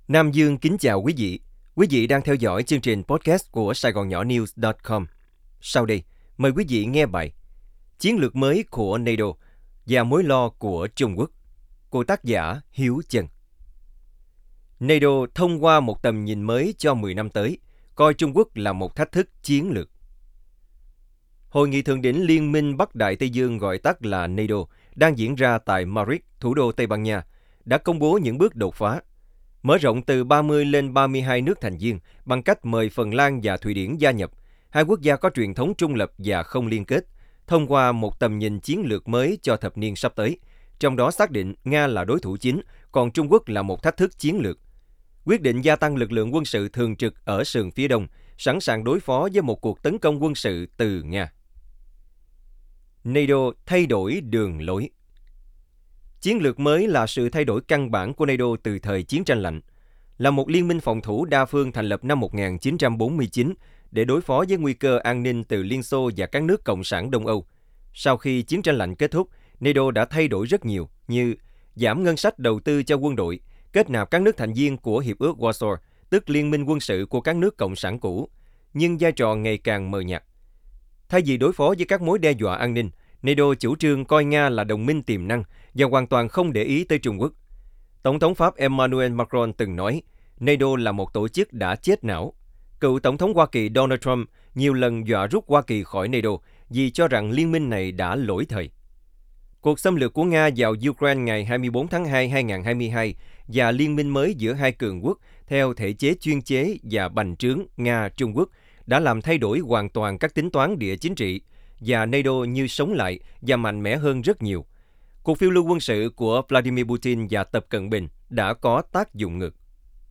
Nam Dương kính chào quý vị. Quý vị đang theo dõi chương trình podcast của SaigonNoNews.com. Sau đây, mời quý vị nghe bài Chiến lược mới của NATO và mối lo của Trung Quốc của tác giả Hiếu Trần. NATO thông qua một tầm nhìn mới cho 10 năm tới, coi Trung Quốc là một thách thức chiến lược. Hội nghị thượng đỉnh Liên minh Bắc Đại Tây Dương gọi tắt là NATO đang diễn ra tại Madrid, thủ đô Tây Ban Nha, đã công bố những bước đột phá. Mở rộng từ 30 lên 32 nước thành viên bằng cách mời Phần Lan và Thụy Điển gia nhập, hai quốc gia có truyền thống trung lập và không liên kết, thông qua một tầm nhìn chiến lược mới cho thập niên sắp tới, trong đó xác định Nga là đối thủ chính, còn Trung Quốc là một thách thức chiến lược. Quyết định gia tăng lực lượng quân sự thường trực ở sườn phía đông, sẵn sàng đối phó với một cuộc tấn công quân sự từ Nga. NATO thay đổi đường lối. Chiến lược mới là sự thay đổi căn bản của NATO từ thời chiến tranh lạnh, là một liên minh phòng thủ đa phương thành lập năm 1949 để đối phó với nguy cơ an ninh từ Liên Xô và các nước Cộng sản Đông Âu. Sau khi chiến tranh lạnh kết thúc, NATO đã thay đổi rất nhiều như giảm ngân sách đầu tư cho quân đội, kết nạp các nước thành viên của Hiệp ước Warsaw, tức liên minh quân sự của các nước Cộng sản cũ, nhưng vai trò ngày càng mờ nhạt. Thay vì đối phó với các mối đe dọa an ninh, NATO chủ trương coi Nga là đồng minh tiềm năng và hoàn toàn không để ý tới Trung Quốc. Tổng thống Pháp Emmanuel Macron từng nói, NATO là một tổ chức đã chết não. Cựu Tổng thống Hoa Kỳ Donald Trump nhiều lần dọa rút Hoa Kỳ khỏi NATO vì cho rằng liên minh này đã lỗi thời. Cuộc xâm lược của Nga vào Ukraine ngày 24 tháng 2 2022 và liên minh mới giữa hai cường quốc theo thể chế chuyên chế và bành trướng Nga-Trung Quốc đã làm thay đổi hoàn toàn các tính toán địa chính trị, và NATO như sống lại và mạnh mẽ hơn rất nhiều. Cuộc phiêu lưu quân sự của Vladimir Putin và Tập Cận Bình đã có tác dụng ngược.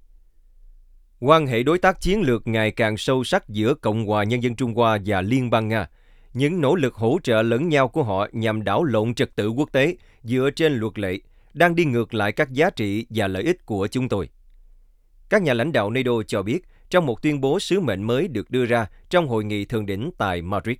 Quan hệ đối tác chiến lược ngày càng sâu sắc giữa Cộng hòa Nhân dân Trung Hoa và Liên bang Nga. Những nỗ lực hỗ trợ lẫn nhau của họ nhằm đảo lộn trật tự quốc tế dựa trên luật lệ đang đi ngược lại các giá trị và lợi ích của chúng tôi. Các nhà lãnh đạo NATO cho biết trong một tuyên bố sứ mệnh mới được đưa ra trong hội nghị thượng đỉnh tại Madrid.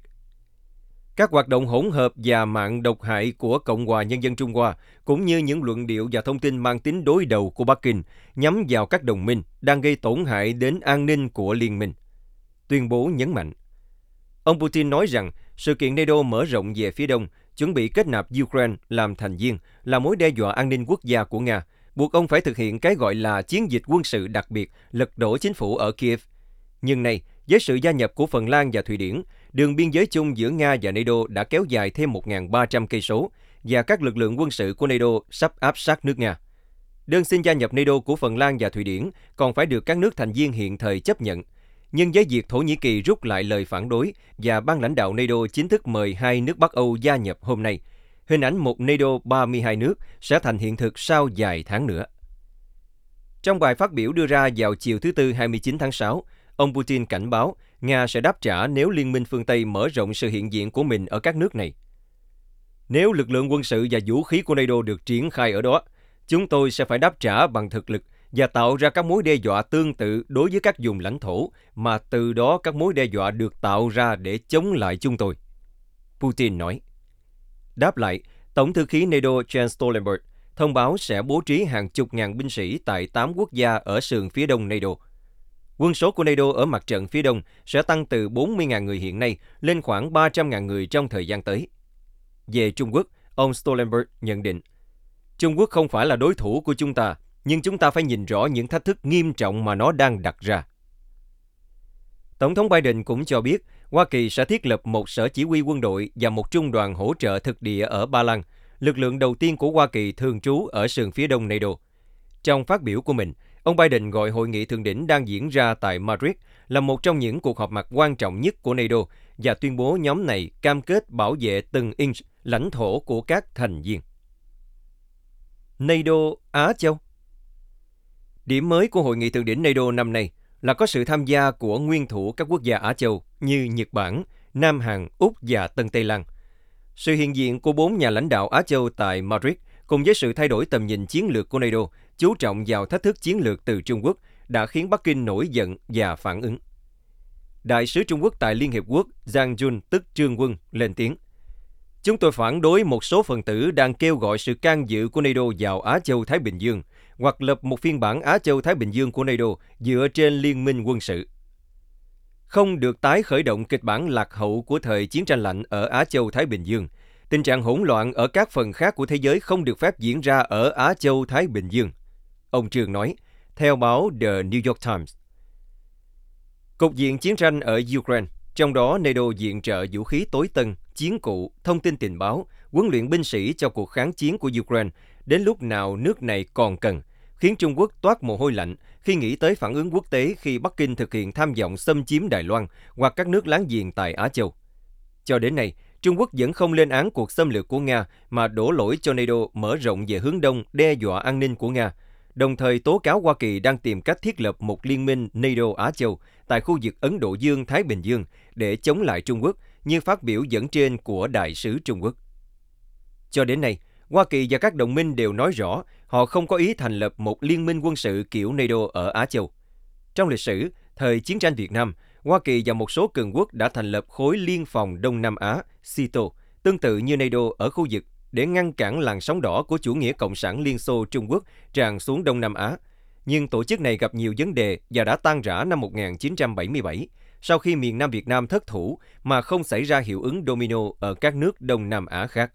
Các hoạt động hỗn hợp và mạng độc hại của Cộng hòa Nhân dân Trung Hoa, cũng như những luận điệu và thông tin mang tính đối đầu của Bắc Kinh nhắm vào các đồng minh đang gây tổn hại đến an ninh của liên minh. Tuyên bố nhấn mạnh. Ông Putin nói rằng sự kiện NATO mở rộng về phía đông, chuẩn bị kết nạp Ukraine làm thành viên là mối đe dọa an ninh quốc gia của Nga, buộc ông phải thực hiện cái gọi là chiến dịch quân sự đặc biệt lật đổ chính phủ ở Kiev. Nhưng nay, với sự gia nhập của Phần Lan và Thụy Điển, đường biên giới chung giữa Nga và NATO đã kéo dài thêm 1.300 cây số và các lực lượng quân sự của NATO sắp áp sát nước Nga. Đơn xin gia nhập NATO của Phần Lan và Thụy Điển còn phải được các nước thành viên hiện thời chấp nhận. Nhưng với việc Thổ Nhĩ Kỳ rút lại lời phản đối và ban lãnh đạo NATO chính thức mời hai nước Bắc Âu gia nhập hôm nay, hình ảnh một NATO 32 nước sẽ thành hiện thực sau vài tháng nữa. Trong bài phát biểu đưa ra vào chiều thứ Tư 29 tháng 6, ông Putin cảnh báo Nga sẽ đáp trả nếu Liên minh phương Tây mở rộng sự hiện diện của mình ở các nước này. Nếu lực lượng quân sự và vũ khí của NATO được triển khai ở đó, chúng tôi sẽ phải đáp trả bằng thực lực và tạo ra các mối đe dọa tương tự đối với các vùng lãnh thổ mà từ đó các mối đe dọa được tạo ra để chống lại chúng tôi. Putin nói. Đáp lại, Tổng thư ký NATO Jens Stoltenberg thông báo sẽ bố trí hàng chục ngàn binh sĩ tại 8 quốc gia ở sườn phía đông NATO. Quân số của NATO ở mặt trận phía đông sẽ tăng từ 40.000 người hiện nay lên khoảng 300.000 người trong thời gian tới. Về Trung Quốc, ông Stoltenberg nhận định, Trung Quốc không phải là đối thủ của chúng ta, nhưng chúng ta phải nhìn rõ những thách thức nghiêm trọng mà nó đang đặt ra. Tổng thống Biden cũng cho biết Hoa Kỳ sẽ thiết lập một sở chỉ huy quân đội và một trung đoàn hỗ trợ thực địa ở Ba Lan, lực lượng đầu tiên của Hoa Kỳ thường trú ở sườn phía đông NATO. Trong phát biểu của mình, ông Biden gọi hội nghị thượng đỉnh đang diễn ra tại Madrid là một trong những cuộc họp mặt quan trọng nhất của NATO và tuyên bố nhóm này cam kết bảo vệ từng inch lãnh thổ của các thành viên. NATO Á Châu. Điểm mới của hội nghị thượng đỉnh NATO năm nay là có sự tham gia của nguyên thủ các quốc gia Á Châu như Nhật Bản, Nam Hàn, Úc và Tân Tây Lan. Sự hiện diện của 4 nhà lãnh đạo Á Châu tại Madrid cùng với sự thay đổi tầm nhìn chiến lược của NATO chú trọng vào thách thức chiến lược từ Trung Quốc đã khiến Bắc Kinh nổi giận và phản ứng. Đại sứ Trung Quốc tại Liên Hiệp Quốc Zhang Jun tức Trương Quân lên tiếng. Chúng tôi phản đối một số phần tử đang kêu gọi sự can dự của NATO vào Á Châu-Thái Bình Dương hoặc lập một phiên bản Á Châu-Thái Bình Dương của NATO dựa trên liên minh quân sự. Không được tái khởi động kịch bản lạc hậu của thời chiến tranh lạnh ở Á Châu-Thái Bình Dương. Tình trạng hỗn loạn ở các phần khác của thế giới không được phép diễn ra ở Á Châu-Thái Bình Dương, ông Trương nói, theo báo The New York Times. Cục diện chiến tranh ở Ukraine, trong đó NATO viện trợ vũ khí tối tân, chiến cụ, thông tin tình báo, huấn luyện binh sĩ cho cuộc kháng chiến của Ukraine đến lúc nào nước này còn cần, khiến Trung Quốc toát mồ hôi lạnh khi nghĩ tới phản ứng quốc tế khi Bắc Kinh thực hiện tham vọng xâm chiếm Đài Loan hoặc các nước láng giềng tại Á Châu. Cho đến nay, Trung Quốc vẫn không lên án cuộc xâm lược của Nga mà đổ lỗi cho NATO mở rộng về hướng Đông đe dọa an ninh của Nga, đồng thời tố cáo Hoa Kỳ đang tìm cách thiết lập một liên minh NATO-Á Châu tại khu vực Ấn Độ Dương-Thái Bình Dương để chống lại Trung Quốc, như phát biểu dẫn trên của Đại sứ Trung Quốc. Cho đến nay, Hoa Kỳ và các đồng minh đều nói rõ họ không có ý thành lập một liên minh quân sự kiểu NATO ở Á Châu. Trong lịch sử, thời chiến tranh Việt Nam, Hoa Kỳ và một số cường quốc đã thành lập khối liên phòng Đông Nam Á, SEATO, tương tự như NATO ở khu vực, để ngăn cản làn sóng đỏ của chủ nghĩa cộng sản Liên Xô Trung Quốc tràn xuống Đông Nam Á. Nhưng tổ chức này gặp nhiều vấn đề và đã tan rã năm 1977, sau khi miền Nam Việt Nam thất thủ mà không xảy ra hiệu ứng domino ở các nước Đông Nam Á khác.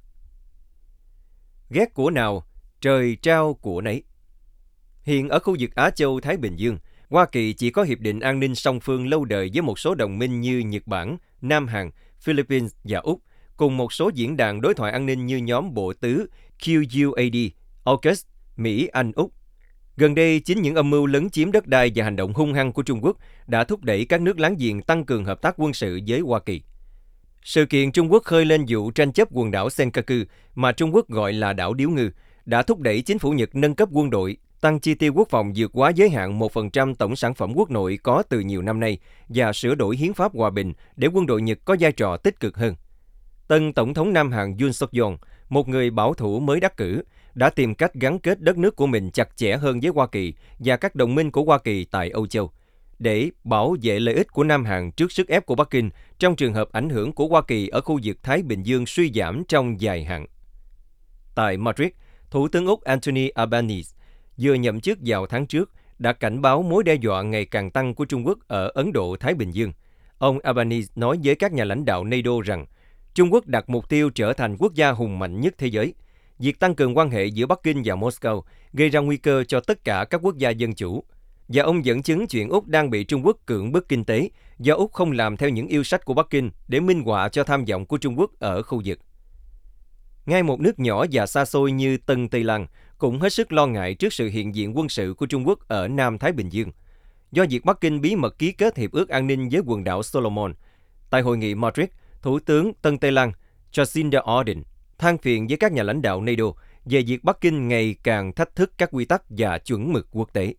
Ghét của nào, trời trao của nấy. Hiện ở khu vực Á Châu-Thái Bình Dương, Hoa Kỳ chỉ có hiệp định an ninh song phương lâu đời với một số đồng minh như Nhật Bản, Nam Hàn, Philippines và Úc, cùng một số diễn đàn đối thoại an ninh như nhóm Bộ Tứ QUAD, AUKUS, Mỹ, Anh, Úc. Gần đây, chính những âm mưu lấn chiếm đất đai và hành động hung hăng của Trung Quốc đã thúc đẩy các nước láng giềng tăng cường hợp tác quân sự với Hoa Kỳ. Sự kiện Trung Quốc khơi lên vụ tranh chấp quần đảo Senkaku, mà Trung Quốc gọi là đảo Điếu Ngư, đã thúc đẩy chính phủ Nhật nâng cấp quân đội, tăng chi tiêu quốc phòng vượt quá giới hạn 1% tổng sản phẩm quốc nội có từ nhiều năm nay và sửa đổi hiến pháp hòa bình để quân đội Nhật có vai trò tích cực hơn. Tân Tổng thống Nam Hàn Yoon suk yeol, một người bảo thủ mới đắc cử, đã tìm cách gắn kết đất nước của mình chặt chẽ hơn với Hoa Kỳ và các đồng minh của Hoa Kỳ tại Âu Châu, để bảo vệ lợi ích của Nam Hàn trước sức ép của Bắc Kinh trong trường hợp ảnh hưởng của Hoa Kỳ ở khu vực Thái Bình Dương suy giảm trong dài hạn. Tại Madrid, Thủ tướng Úc Anthony Albanese vừa nhậm chức vào tháng trước đã cảnh báo mối đe dọa ngày càng tăng của Trung Quốc ở Ấn Độ-Thái Bình Dương. Ông Albanese nói với các nhà lãnh đạo NATO rằng Trung Quốc đặt mục tiêu trở thành quốc gia hùng mạnh nhất thế giới. Việc tăng cường quan hệ giữa Bắc Kinh và Moscow gây ra nguy cơ cho tất cả các quốc gia dân chủ. Và ông dẫn chứng chuyện Úc đang bị Trung Quốc cưỡng bức kinh tế do Úc không làm theo những yêu sách của Bắc Kinh để minh họa cho tham vọng của Trung Quốc ở khu vực. Ngay một nước nhỏ và xa xôi như Tân Tây Lan cũng hết sức lo ngại trước sự hiện diện quân sự của Trung Quốc ở Nam Thái Bình Dương, do việc Bắc Kinh bí mật ký kết hiệp ước an ninh với quần đảo Solomon. Tại hội nghị Madrid, Thủ tướng Tân Tây Lan Jacinda Ardern than phiền với các nhà lãnh đạo NATO về việc Bắc Kinh ngày càng thách thức các quy tắc và chuẩn mực quốc tế.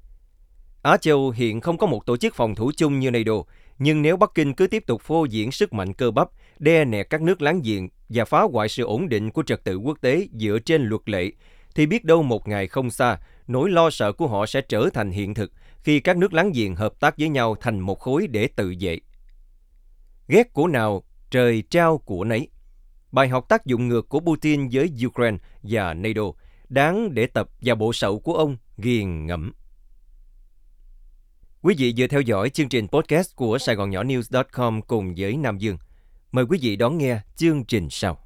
Á Châu hiện không có một tổ chức phòng thủ chung như NATO, nhưng nếu Bắc Kinh cứ tiếp tục phô diễn sức mạnh cơ bắp, đe nẹt các nước láng giềng và phá hoại sự ổn định của trật tự quốc tế dựa trên luật lệ, thì biết đâu một ngày không xa, nỗi lo sợ của họ sẽ trở thành hiện thực khi các nước láng giềng hợp tác với nhau thành một khối để tự vệ. Ghét của nào, trời trao của nấy. Bài học tác dụng ngược của Putin với Ukraine và NATO đáng để tập và bộ sậu của ông nghiền ngẫm. Quý vị vừa theo dõi chương trình podcast của SaigonNhõNews.com cùng với Nam Dương. Mời quý vị đón nghe chương trình sau.